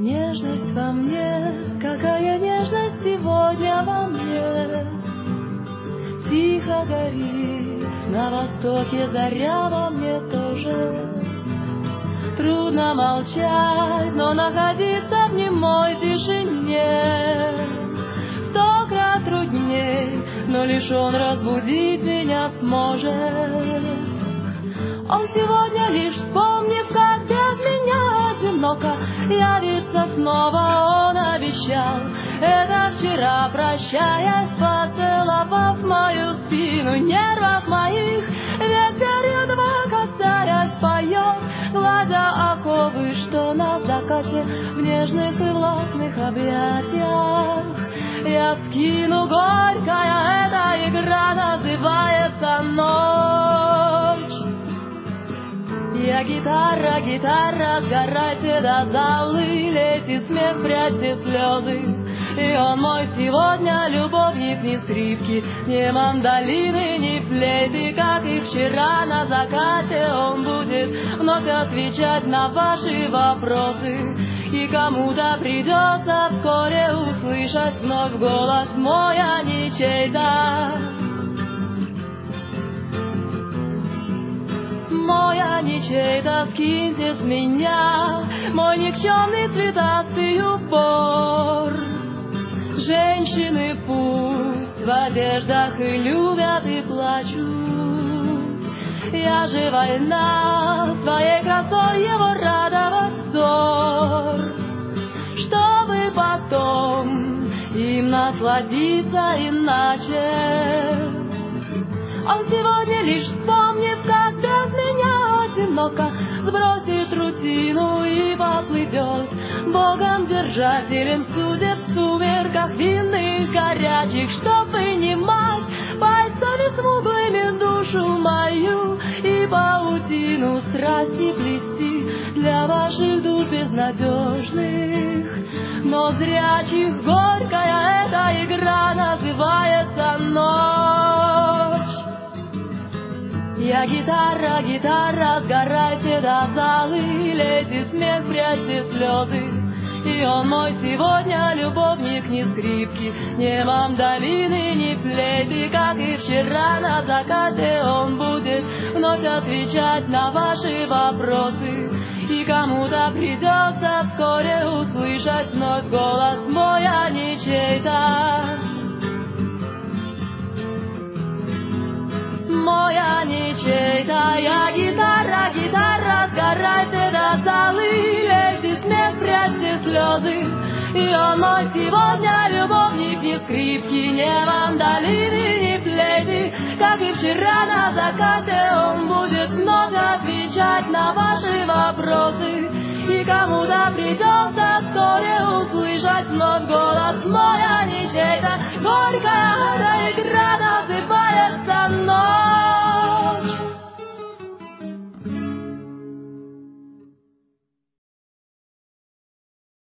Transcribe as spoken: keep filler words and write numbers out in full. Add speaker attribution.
Speaker 1: нежность во мне, какая нежность сегодня во мне. Тихо горит на востоке заря во мне тоже. Трудно молчать, но находиться в немой тишине. Сто крат трудней, но лишь он разбудить меня сможет. Он сегодня лишь вспомнив, как без меня одиноко явится снова, он обещал. Это вчера, прощаясь, поцеловав мою спину, нервов моих, ветер едва касаясь поет, гладя оковы, что на закате в нежных и властных объятиях. Я скину горькая, эта игра называется ночь. Я гитара, гитара, сгорайте до золы, лейте смех, прячьте слезы. И он мой сегодня любовник, ни скрипки, ни мандолины, ни флейты, как и вчера на закате. Он будет вновь отвечать на ваши вопросы, и кому-то придется вскоре услышать вновь голос мой, а не чей-то. Мой, а не чей-то, скиньте с меня мой никчемный цветастый упор. Женщины пусть в одеждах и любят, и плачут. Я же вольна своей красой его радовать взор, чтобы потом им насладиться иначе. Он сегодня лишь вспомнив, как без меня одиноко, сбросит рутину и поплывет Богом держателем судеб в сумерках винных горячих, чтоб понимать пальцами смуглыми душу мою и паутину страсти плести для ваших душ безнадежных, но зрячих. Горькая эта игра называется ночь. Я гитара, гитара, сгорайте до золы, лейте смех, прячьте слезы. И он мой сегодня любовник, ни скрипки, ни мандолины, ни флейты, как и вчера на закате. Он будет вновь отвечать на ваши вопросы, и кому-то придется вскоре услышать вновь голос мой, а не чей-то. Мой, а не чей-то. Я гитара, гитара, сгорайте до золы, лейте смех, прячьте слезы. И он мой сегодня любовник, ни скрипки, ни мандолины, ни флейты, как и вчера на закате. Он будет вновь отвечать на ваши вопросы,